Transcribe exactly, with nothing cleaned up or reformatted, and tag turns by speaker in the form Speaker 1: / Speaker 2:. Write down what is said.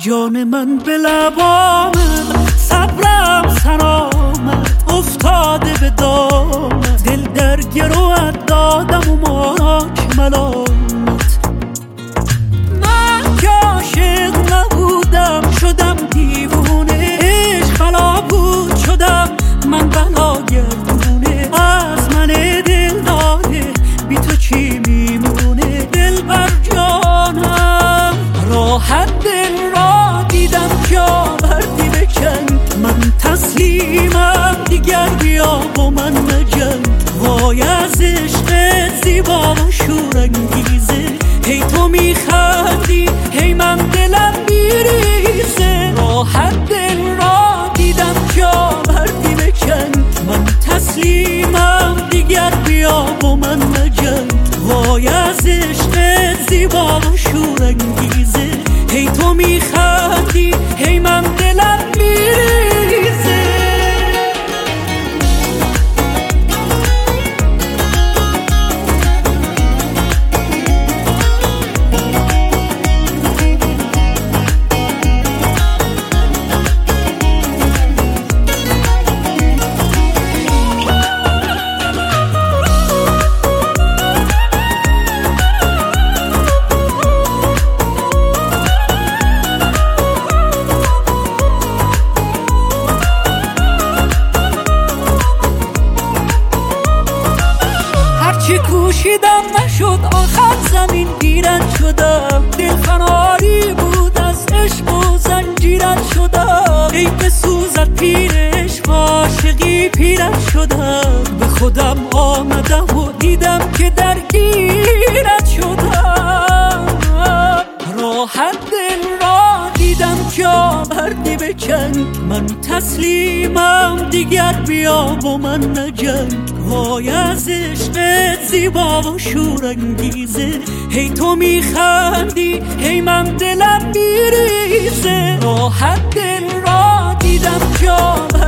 Speaker 1: جان من به لبامت، صبرم سرآمد افتاده به دامت، دل در گروت دادم و ماک ملامت. من که عاشق نبودم شدم دیوونه، عشق بلا بود شدم من بلا گردونه. از من دل داده بی تو چی میمونه؟ دل بر جانم راحت دل را دیدم جا بردی بکن. من تسلیمم دیگر بیا با من مجنگ. وای از عشق زیبا و شورانگیزه، هی تو میخندی هی من دلم میریزه. راحت دل را دیدم جا بردی بکن. من تسلیمم دیگر بیا با من مجنگ. وای از عشق زیبا و شورانگیزه، هی تو میخندی هی من دلم میریزه. چی کوشیدم نشد آخر زمین گیرت شدم. دل فناری بود از عشق و زنجیرت شدم. ای بسوزد پیرش عاشقی پیرت شدم. به خودم آمدم و دیدم که درگیرت شدم. راحت دل را دیدم جا بردی بکن. من تسلیمم دیگر بیا با من نجنگ. وای از عشق زیبا و شورانگیزه، هی تو میخندی هی من دلم میریزه. راحت دل را دیدم جا